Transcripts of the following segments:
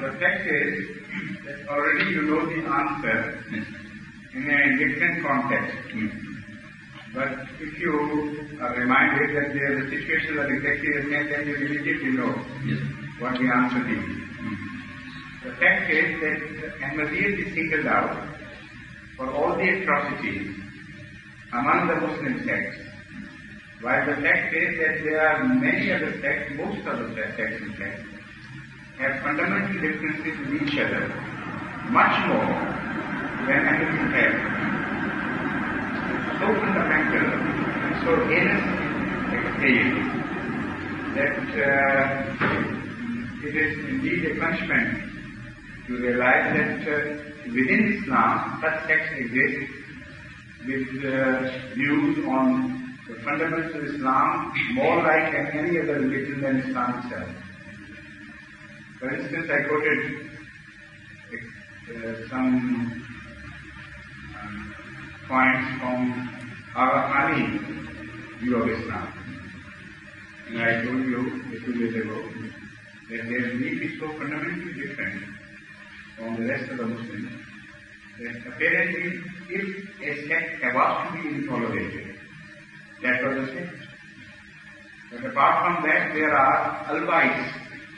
the fact is that already you know the answer in a different context. But if you are reminded that the situations are exactly the same, then you immediately know what the answer is. The fact is that Ahmadiyyat is singled out for all the atrocities among the Muslim sects, while the fact is that there are many other sects, most of the sects in fact, have fundamental differences with each other, much more than Ahmadis have. So fundamental and so heinous extreme that it is indeed a punishment to realize that within Islam such sects exist with views on the fundamentals of Islam more like any other religion than Islam itself. For instance, I quoted some points from Al-Hani view of Islam. And I told you a few days ago that their belief is so fundamentally different from the rest of the Muslims that apparently if a sect was to be intolerated, that was a sect. But apart from that, there are Albites,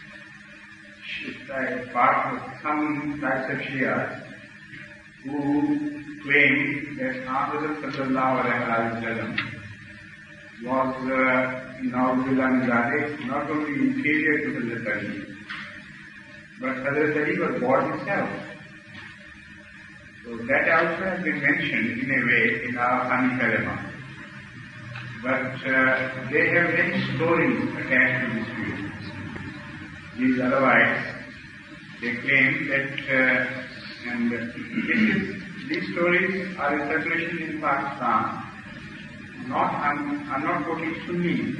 part of some types of Shias, who claim that Prophet sallallahu alaihi wasallam was not only inferior to Hazrat Ali, but Hazrat Ali was God himself. So that also has been mentioned in a way in our Hani Kalema. But they have many stories attached to this view. These Alawites, they claim that, these stories are in circulation in Pakistan. I'm not quoting Sunni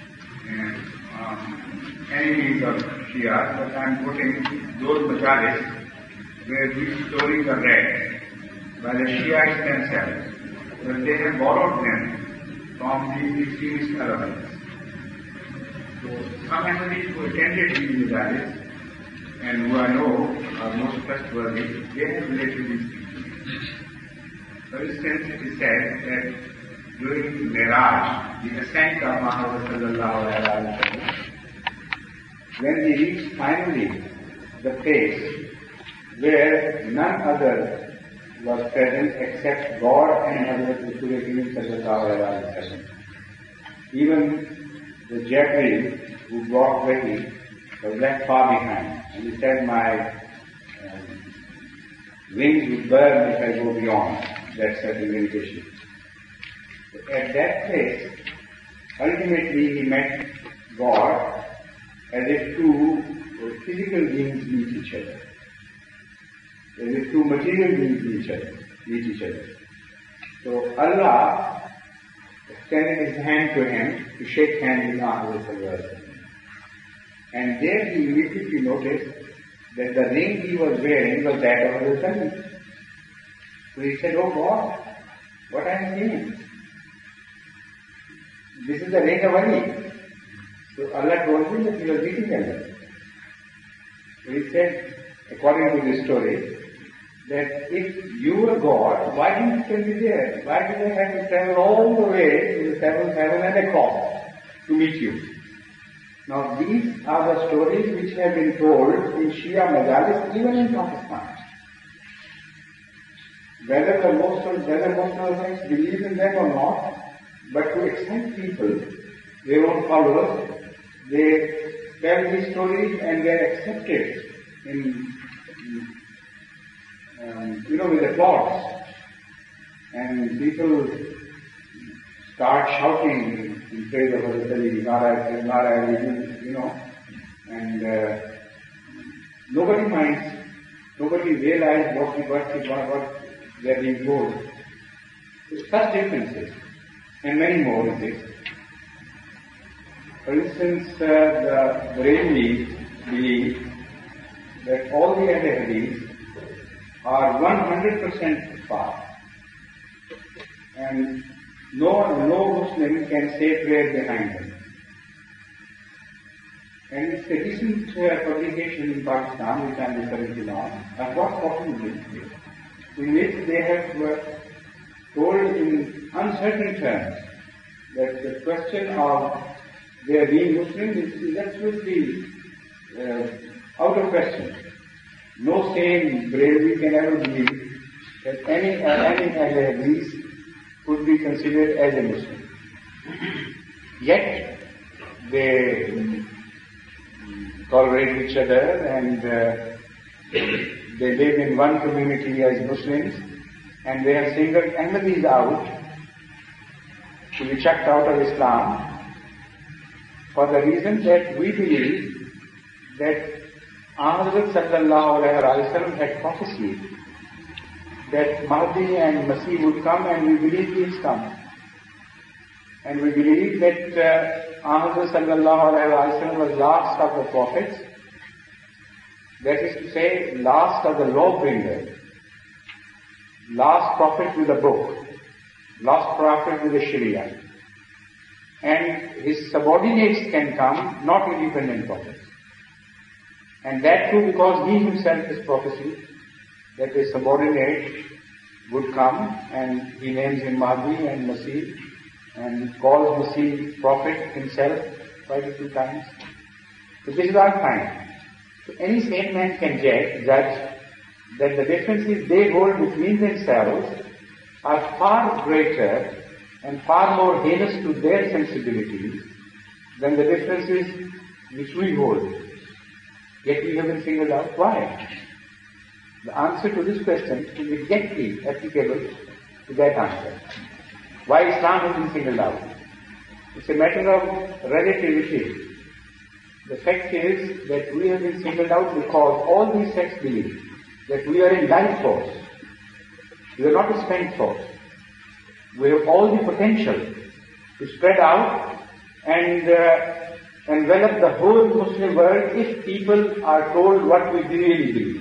enemies of Shia, but I'm quoting those majalis where these stories are read by the Shiites themselves, but they have borrowed them from the extremist elements. So some Ahmadis who attended these majalis and who I know are most trustworthy, they have related these things. For instance, it is said that during Miraj, the ascent of Muhammad sallallahu alaihi wasallam, when he reached finally the place where none other was present except God and Hazrat Rasul sallallahu alaihi wasallam. Even the Jibreel who brought Wahi was left far behind, and he said, my wings would burn if I go beyond that certain limitation. So at that place, ultimately he met God as if two physical beings meet each other, as if two material beings meet each other. So Allah extended his hand to him to shake hands with Muhammad. And there he immediately noticed that the ring he was wearing was that of the sun. So he said, oh God, what I am seeing? This is the ring of Ali. So Allah told him that he was meeting Allah. So he said, according to this story, that if you were God, why didn't you tell me there? Why did I have to travel all the way to the seventh heaven and across to meet you? Now these are the stories which have been told in Shia majalis even in Pakistan. Whether most of the sects believe in them or not, but to excite people, their own followers, they tell these stories and they are accepted in with applause. And people start shouting in praise of Hazrat Ali, Nara Ali, and nobody minds, nobody realizes what they're being told. Such differences, and many more exist. For instance, the Bareilwis believe that all the Ahmadis are 100% fast, and no Muslim can say prayer behind them. And it's a recent publication in Pakistan, which I am referring to now, Across Cotton, in which they have told in uncertain terms that the question of their being Muslim is absolutely out of question. No sane Bravery can ever believe that any Ahmadis could be considered as a Muslim. Yet they tolerate each other and they live in one community as Muslims, and they have singled Ahmadis out to be chucked out of Islam for the reason that we believe that Hazrat sallallahu alayhi wa sallam had prophesied that Mahdi and Masih would come, and we believe he has come. And we believe that Hazrat sallallahu alayhi wa sallam was last of the prophets, that is to say, last of the lawbringer, last prophet with a book, last prophet with a Sharia. And his subordinates can come, not independent prophets. And that too because he himself has prophesied that a subordinate would come, and he names him Mahdi and Masih, and calls Masih prophet himself quite a few times. So this is our time. So any sane man can judge that the differences they hold between themselves are far greater and far more heinous to their sensibilities than the differences which we hold. Yet we have been singled out. Why? The answer to this question is exactly applicable to that answer. Why Islam has been singled out? It's a matter of relativity. The fact is that we have been singled out because all these sects believe that we are a life force. We are not a spent force. We have all the potential to spread out and envelop the whole Muslim world if people are told what we really believe.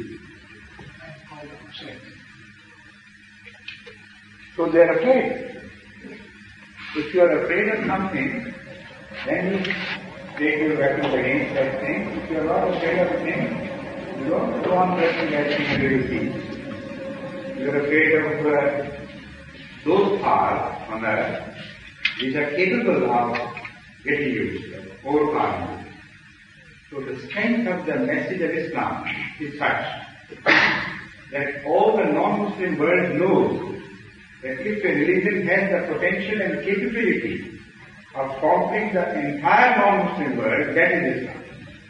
So they are afraid. If you are afraid of something, then you take your weapons against that thing. If you are not afraid of a thing, you don't go on pressing that thing very easy. You are afraid of those powers on earth which are capable of getting you, overpowering you. So the strength of the message of Islam is such that all the non-Muslim world knows that if a religion has the potential and capability of conquering the entire non-Muslim world, that is Islam.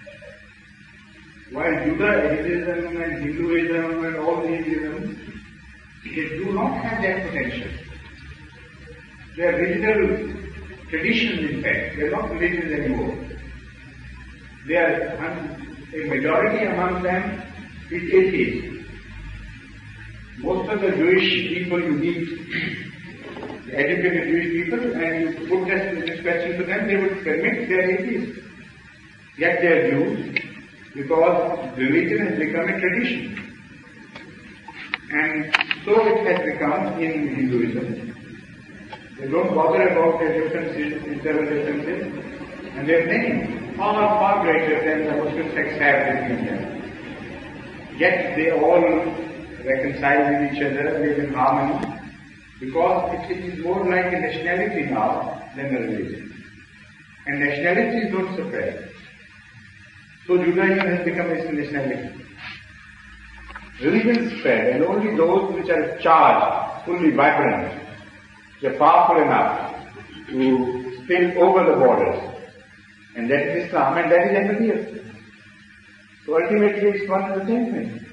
While Judaism and Hinduism and all these isms, they do not have that potential. They are regional traditions, in fact. They are not religions anymore. They are, a majority among them is atheist. Most of the Jewish people you meet, the educated Jewish people, and you put this question to them, they would admit they are atheists. Yet they are Jews because religion has become a tradition. And so it has become in Hinduism. They don't bother about their differences, internal differences, and their names far greater than the Muslim sects have between them. Yet they all reconcile with each other, live in harmony, because it is more like a nationality now than a religion. And nationalities don't suppress. So Judaism has become a nationality. Religions spread, and only those which are charged, fully vibrant, which are powerful enough to spill over the borders. And that is Islam, and that is Ahmadiyya. So ultimately it's one and the same thing.